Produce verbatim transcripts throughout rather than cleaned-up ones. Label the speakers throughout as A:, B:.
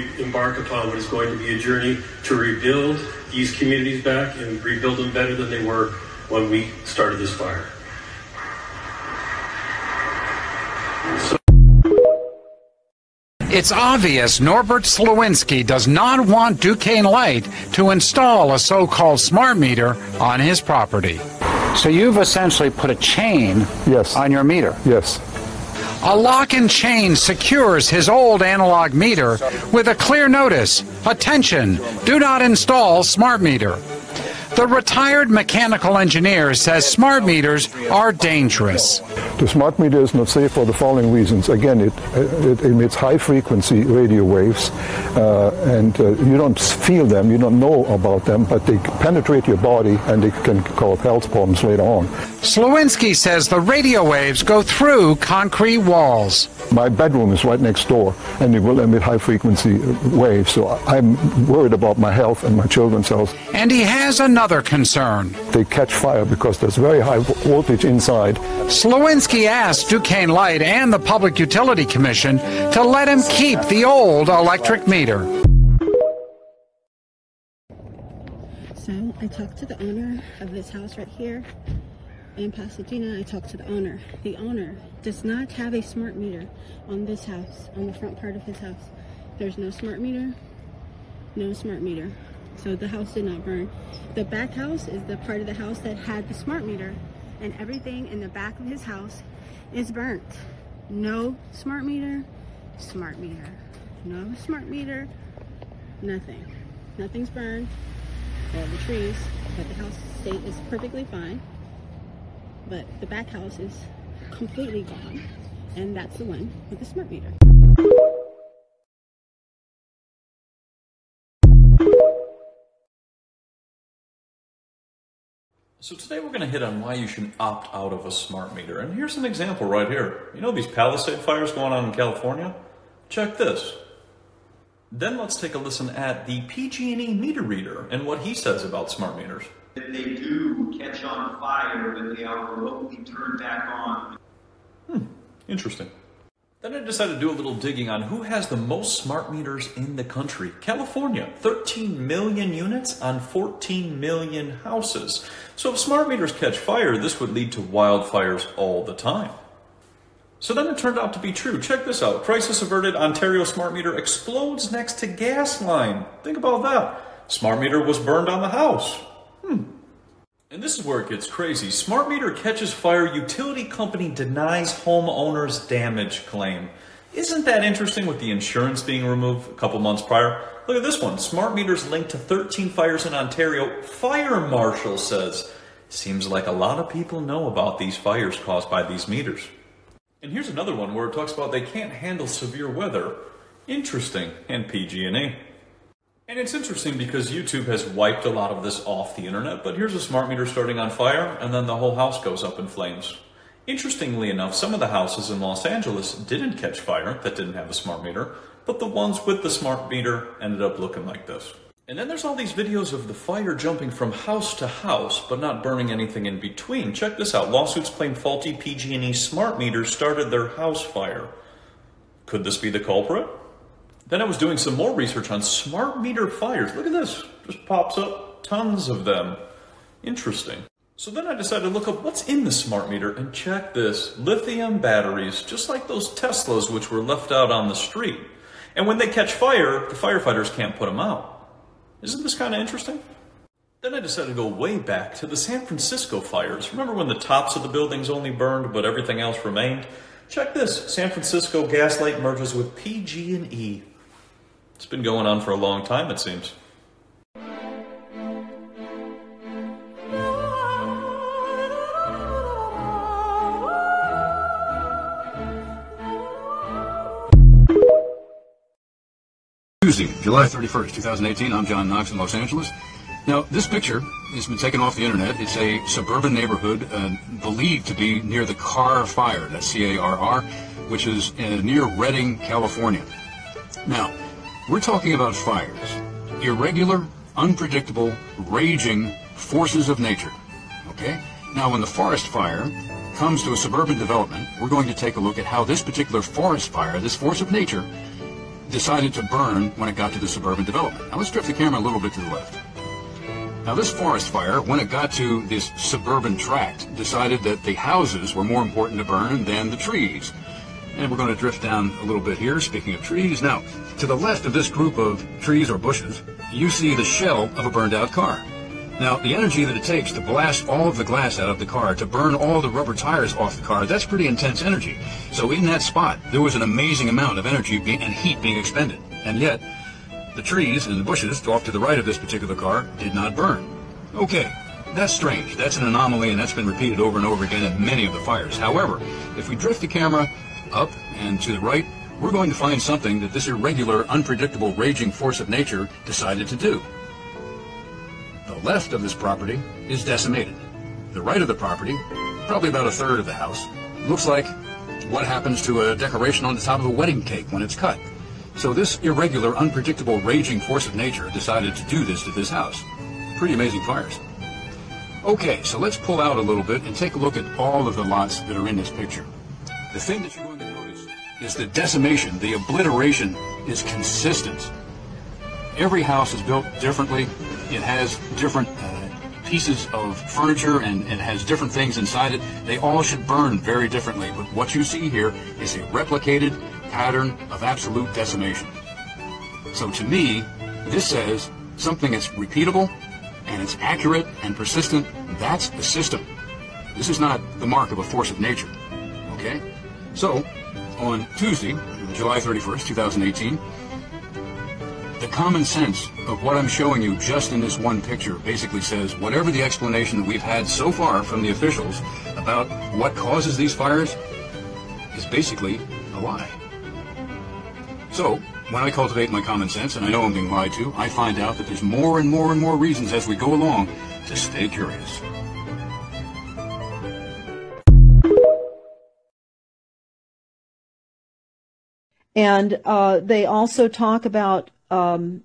A: we embark upon what is going to be a journey to rebuild these communities back and rebuild them better than they were when we started this fire. So
B: It's obvious Norbert Slowinski does not want Duquesne Light to install a so-called smart meter on his property. So you've essentially put a chain
C: yes.
B: on your meter.
C: Yes.
B: A lock and chain secures his old analog meter with a clear notice: attention, do not install smart meter. The retired mechanical engineer says smart meters are dangerous.
C: The smart meter is not safe for the following reasons. Again, it, it emits high-frequency radio waves, uh, and uh, you don't feel them, you don't know about them, but they penetrate your body and they can cause health problems later on.
B: Slowinski says the radio waves go through concrete walls.
C: My bedroom is right next door, and it will emit high-frequency waves, so I'm worried about my health and my children's health.
B: And he has another concern.
C: They catch fire because there's very high voltage inside.
B: Slowinski asked Duquesne Light and the Public Utility Commission to let him keep the old electric meter.
D: So I talked to the owner of this house right here in Pasadena. I talked to the owner. The owner does not have a smart meter on this house, on the front part of his house. There's no smart meter, no smart meter. So the house did not burn. The back house is the part of the house that had the smart meter, and everything in the back of his house is burnt. No smart meter, smart meter. No smart meter, nothing. Nothing's burned. Well, the trees, but the house state is perfectly fine. But the back house is completely gone, and that's the one with the smart meter.
E: So today we're going to hit on why you should opt out of a smart meter. And here's an example right here. You know these Palisade fires going on in California? Check this. Then let's take a listen at the P G and E meter reader and what he says about smart meters.
F: If they do catch on fire, when they are remotely turned back on.
E: Hmm, interesting. Then I decided to do a little digging on who has the most smart meters in the country. California, thirteen million units on fourteen million houses. So if smart meters catch fire, this would lead to wildfires all the time. So then it turned out to be true. Check this out. Crisis averted. Ontario smart meter explodes next to gas line. Think about that. Smart meter was burned on the house. Hmm. And this is where it gets crazy. Smart meter catches fire. Utility company denies homeowner's damage claim. Isn't that interesting with the insurance being removed a couple months prior? Look at this one. Smart meters linked to thirteen fires in Ontario. Fire marshal says. Seems like a lot of people know about these fires caused by these meters. And here's another one where it talks about they can't handle severe weather. Interesting. And P G and E. And it's interesting because YouTube has wiped a lot of this off the internet, but here's a smart meter starting on fire, and then the whole house goes up in flames. Interestingly enough, some of the houses in Los Angeles didn't catch fire that didn't have a smart meter, but the ones with the smart meter ended up looking like this. And then there's all these videos of the fire jumping from house to house, but not burning anything in between. Check this out. Lawsuits claim faulty P G and E smart meters started their house fire. Could this be the culprit? Then I was doing some more research on smart meter fires. Look at this. Just pops up. Tons of them. Interesting. So then I decided to look up what's in the smart meter, and check this. Lithium batteries, just like those Teslas which were left out on the street. And when they catch fire, the firefighters can't put them out. Isn't this kind of interesting? Then I decided to go way back to the San Francisco fires. Remember when the tops of the buildings only burned, but everything else remained? Check this. San Francisco gas light merges with P G and E. It's been going on for a long time, it seems.
G: Tuesday, July thirty-first, two thousand eighteen. I'm John Knox in Los Angeles. Now, this picture has been taken off the internet. It's a suburban neighborhood uh, believed to be near the Carr Fire, that's C A R R, which is uh, near Redding, California. Now, we're talking about fires. Irregular, unpredictable, raging forces of nature. Okay? Now, when the forest fire comes to a suburban development, we're going to take a look at how this particular forest fire, this force of nature, decided to burn when it got to the suburban development. Now let's drift the camera a little bit to the left. Now this forest fire, when it got to this suburban tract, decided that the houses were more important to burn than the trees. And we're going to drift down a little bit here, speaking of trees. Now, to the left of this group of trees or bushes, you see the shell of a burned out car. Now, the energy that it takes to blast all of the glass out of the car, to burn all the rubber tires off the car, that's pretty intense energy. So in that spot, there was an amazing amount of energy being, and heat being expended. And yet, the trees and the bushes off to the right of this particular car did not burn. Okay, that's strange. That's an anomaly, and that's been repeated over and over again in many of the fires. However, if we drift the camera up and to the right, we're going to find something that this irregular, unpredictable, raging force of nature decided to do. The left of this property is decimated. The right of the property, probably about a third of the house, looks like what happens to a decoration on the top of a wedding cake when it's cut. So this irregular, unpredictable, raging force of nature decided to do this to this house. Pretty amazing fires. Okay, so let's pull out a little bit and take a look at all of the lots that are in this picture. The thing that you're going to notice is the decimation, the obliteration is consistent. Every house is built differently. It has different uh, pieces of furniture and it has different things inside it. They all should burn very differently, but what you see here is a replicated pattern of absolute decimation. So to me, this says something that's repeatable and it's accurate and persistent. That's a system. This is not the mark of a force of nature. Okay? So, on Tuesday, July thirty-first, two thousand eighteen, the common sense of what I'm showing you just in this one picture basically says whatever the explanation that we've had so far from the officials about what causes these fires is basically a lie. So, when I cultivate my common sense, and I know I'm being lied to, I find out that there's more and more and more reasons as we go along to stay curious.
H: And uh, they also talk about um,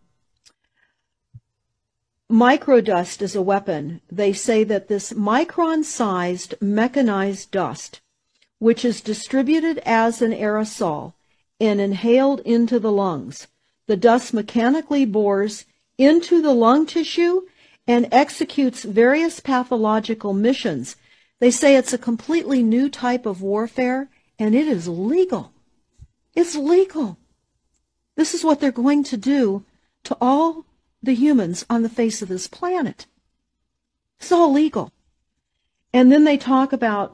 H: microdust as a weapon. They say that this micron-sized mechanized dust, which is distributed as an aerosol and inhaled into the lungs, the dust mechanically bores into the lung tissue and executes various pathological missions. They say it's a completely new type of warfare, and it is legal. It's legal. This is what they're going to do to all the humans on the face of this planet. It's all legal. And then they talk about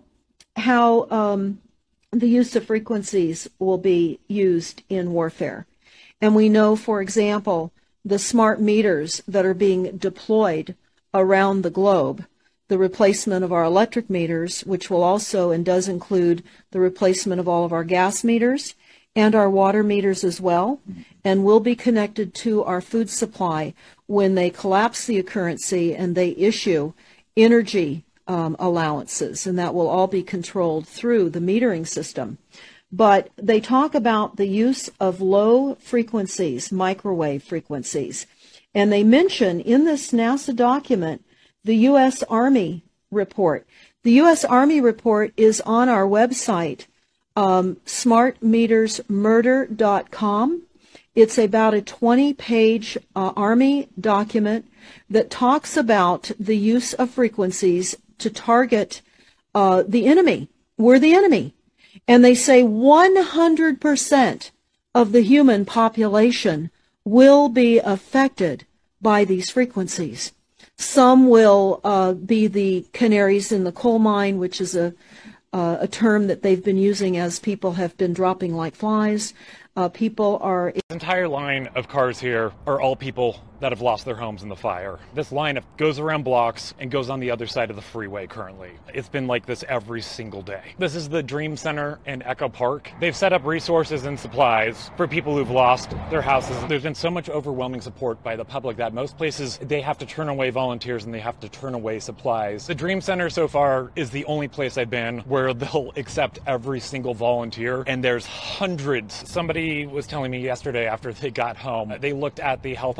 H: how um, the use of frequencies will be used in warfare. And we know, for example, the smart meters that are being deployed around the globe, the replacement of our electric meters, which will also and does include the replacement of all of our gas meters and our water meters as well, and will be connected to our food supply when they collapse the currency and they issue energy um, allowances, and that will all be controlled through the metering system. But they talk about the use of low frequencies, microwave frequencies, and they mention in this NASA document the U S Army report. The U S Army report is on our website, um, smart meters murder dot com. It's about a twenty page uh, Army document that talks about the use of frequencies to target uh, the enemy. We're the enemy. And they say one hundred percent of the human population will be affected by these frequencies. Some will uh, be the canaries in the coal mine, which is a, uh, a term that they've been using as people have been dropping like flies. Uh, people are...
I: This entire line of cars here are all people that have lost their homes in the fire. This line goes around blocks and goes on the other side of the freeway currently. It's been like this every single day. This is the Dream Center in Echo Park. They've set up resources and supplies for people who've lost their houses. There's been so much overwhelming support by the public that most places, they have to turn away volunteers and they have to turn away supplies. The Dream Center so far is the only place I've been where they'll accept every single volunteer, and there's hundreds. Somebody was telling me yesterday after they got home, they looked at the health app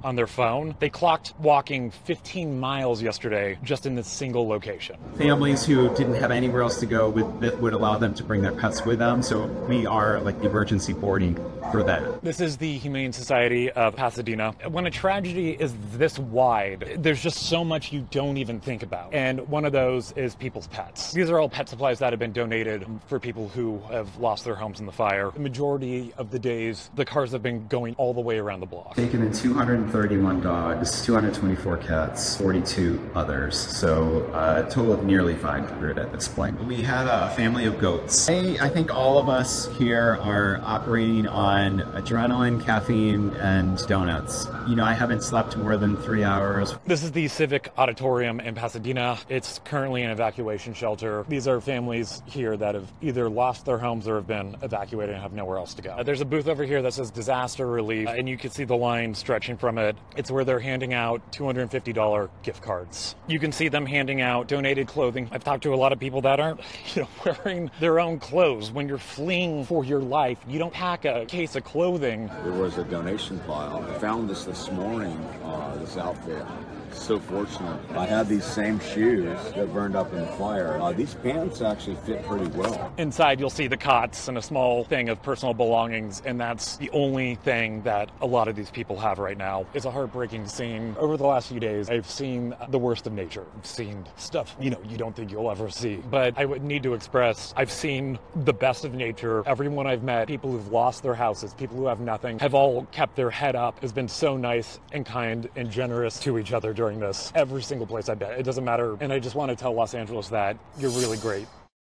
I: on their phone. They clocked walking fifteen miles yesterday just in this single location.
J: Families who didn't have anywhere else to go would, that would allow them to bring their pets with them, so we are like the emergency boarding for that.
I: This is the Humane Society of Pasadena. When a tragedy is this wide, there's just so much you don't even think about. And one of those is people's pets. These are all pet supplies that have been donated for people who have lost their homes in the fire. The majority of the days, the cars have been going all the way around the block.
J: Taken in two hundred thirty-one dogs, two hundred twenty-four cats, forty-two others, so uh, a total of nearly five hundred at this point. We had a family of goats. I, I think all of us here are operating on adrenaline, caffeine, and donuts. You know, I haven't slept more than three hours.
I: This is the Civic Auditorium in Pasadena. It's currently an evacuation shelter. These are families here that have either lost their homes or have been evacuated and have nowhere else to go. Uh, there's a booth over here that says disaster relief, uh, and you can see the line stretching from it. It's where they're handing out two hundred fifty dollars gift cards. You can see them handing out donated clothing. I've talked to a lot of people that aren't, you know, wearing their own clothes. When you're fleeing for your life, you don't pack a case of clothing.
K: There was a donation pile. I found this this morning, uh, this outfit. So fortunate. I had these same shoes that burned up in the fire. Uh, these pants actually fit pretty well.
I: Inside you'll see the cots and a small thing of personal belongings, and that's the only thing that a lot of these people have right now. It's a heartbreaking scene. Over the last few days, I've seen the worst of nature. I've seen stuff, you know, you don't think you'll ever see. But I would need to express, I've seen the best of nature. Everyone I've met, people who've lost their houses, people who have nothing, have all kept their head up, has been so nice and kind and generous to each other during this. Every single place I've been. It doesn't matter. And I just want to tell Los Angeles that you're really great.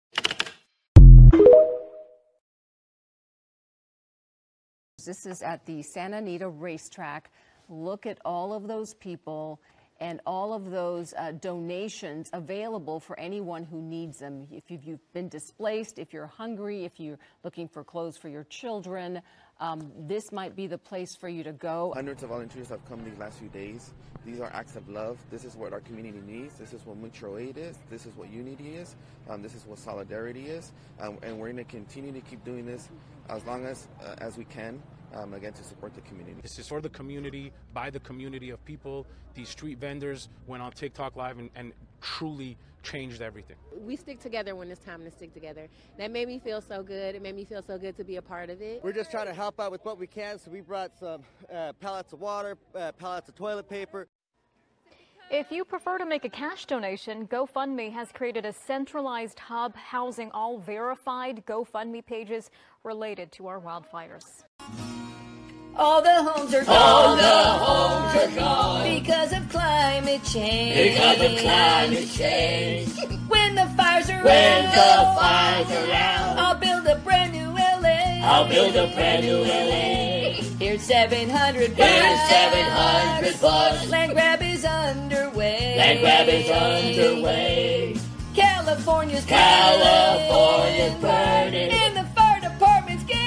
L: This is at the Santa Anita racetrack. Look at all of those people and all of those uh, donations available for anyone who needs them. If you've, you've been displaced, if you're hungry, if you're looking for clothes for your children, um, this might be the place for you to go.
M: Hundreds of volunteers have come these last few days. These are acts of love. This is what our community needs. This is what mutual aid is. This is what unity is. Um, this is what solidarity is. Um, and we're going to continue to keep doing this as long as uh, as we can. Um, again, to support the community.
N: This is for the community, by the community of people. These street vendors went on TikTok Live and, and truly changed everything.
O: We stick together when it's time to stick together. That made me feel so good. It made me feel so good to be a part of it.
P: We're just trying to help out with what we can, so we brought some uh, pallets of water, uh, pallets of toilet paper.
Q: If you prefer to make a cash donation, GoFundMe has created a centralized hub housing all verified GoFundMe pages related to our wildfires.
R: All the homes are gone. All the homes are gone. Because of climate change. Because of climate change. When the fires are when out. the fires are out. I'll build a brand new L A. I'll build a brand new L A. Here's seven hundred bucks. Here's seven hundred bucks. Land grab is underway. Land grab is underway. California's California's burning. And the fire department's gay.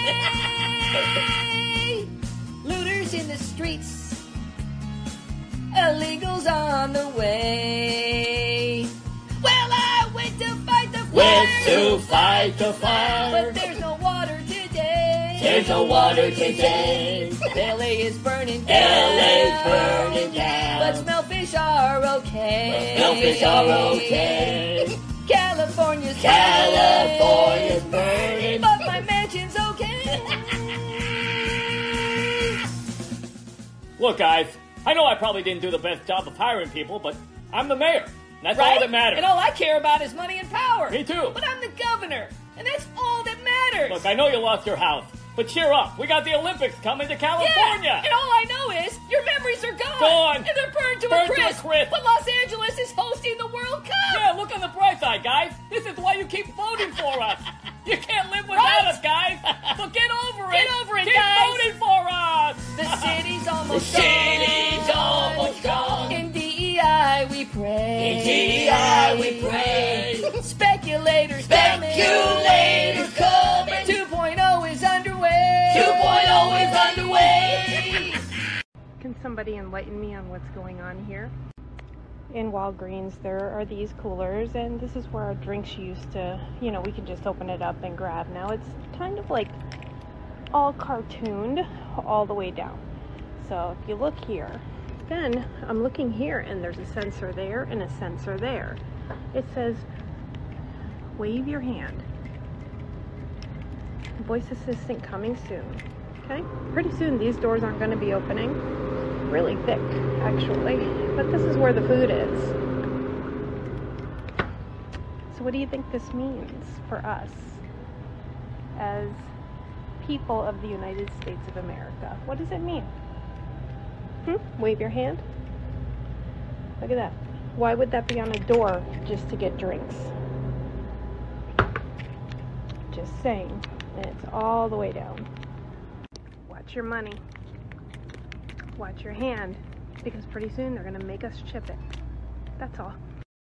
R: Looters in the streets. Illegals on the way. Well, I went to fight the fire. Went to fight the fire. But there's no water today. There's no water today. L A is burning down. L A's burning down. But smellfish are okay. But smellfish are okay. California's California's burning. But my mansion's okay.
S: Look, guys, I know I probably didn't do the best job of hiring people, but I'm the mayor. That's
R: right?
S: all that matters.
R: And all I care about is money and power.
S: Me too.
R: But I'm the governor, and that's all that matters.
S: Look, I know you lost your house, but cheer up. We got the Olympics coming to California.
R: Yeah, and all I know is your memories are gone.
S: Gone.
R: And they're burned to
S: burned
R: a crisp.
S: To a crisp.
R: But Los Angeles is hosting the World Cup.
S: Yeah, look on the bright side, guys. This is why you keep voting for us. You can't live without
R: Right?
S: us, guys. So get over it.
R: Get over it,
S: keep
R: guys.
S: Keep voting for us.
R: The city's almost
S: the
R: gone.
S: city's almost gone.
R: In D E I we pray.
S: In D E I we pray.
R: Speculators,
S: Speculators coming.
R: two point oh is underway.
S: two point oh is underway.
T: Can somebody enlighten me on what's going on here? In Walgreens, there are these coolers, and this is where our drinks used to, you know, we can just open it up and grab. Now it's kind of like all cartooned all the way down. So if you look here, then I'm looking here and there's a sensor there and a sensor there. It says, wave your hand. Voice assistant coming soon. Okay, pretty soon these doors aren't going to be opening. Really thick, actually. But this is where the food is. So what do you think this means for us as people of the United States of America? What does it mean? Hmm? Wave your hand? Look at that. Why would that be on a door just to get drinks? Just saying. And it's all the way down. Watch your money. Watch your hand. Because pretty soon they're going to make us chip it. That's all.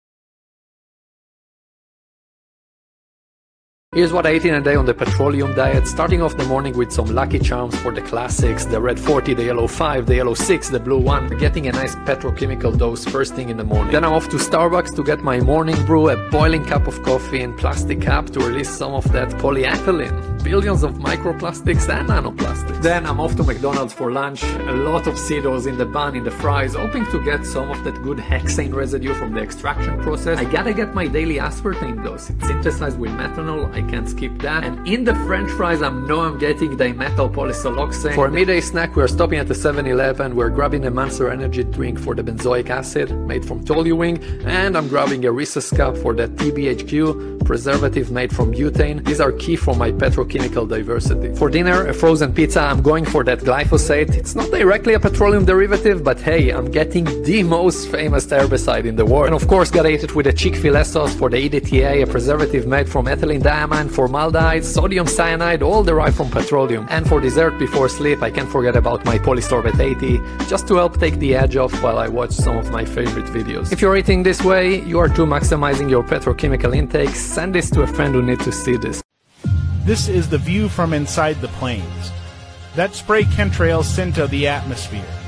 U: Here's what I ate in a day on the petroleum diet, starting off the morning with some Lucky Charms for the classics, the red forty, the yellow five, the yellow six, the blue one, getting a nice petrochemical dose first thing in the morning. Then I'm off to Starbucks to get my morning brew, a boiling cup of coffee in plastic cup to release some of that polyethylene, billions of microplastics and nanoplastics. Then I'm off to McDonald's for lunch, a lot of Cedos in the bun, in the fries, hoping to get some of that good hexane residue from the extraction process. I gotta get my daily aspartame dose, it's synthesized with methanol, I can't skip that. And in the french fries I know I'm getting dimethyl polysoloxane. For a midday snack we're stopping at the seven eleven, we're grabbing a Monster Energy drink for the benzoic acid made from toluene, and I'm grabbing a Reese's cup for the T B H Q preservative made from butane. These are key for my petrochemical diversity. For dinner, a frozen pizza, I'm going for that glyphosate. It's not directly a petroleum derivative, but hey, I'm getting the most famous herbicide in the world. And of course gotta eat it with a Chick-fil-A sauce for the E D T A, a preservative made from ethylene diamine, formaldehyde, sodium cyanide, all derived from petroleum. And for dessert before sleep, I can't forget about my Polysorbate eighty, just to help take the edge off while I watch some of my favorite videos. If you're eating this way, you are too maximizing your petrochemical intake. Send this to a friend who needs to see this.
V: This is the view from inside the planes. That spray chemtrails sent to the atmosphere.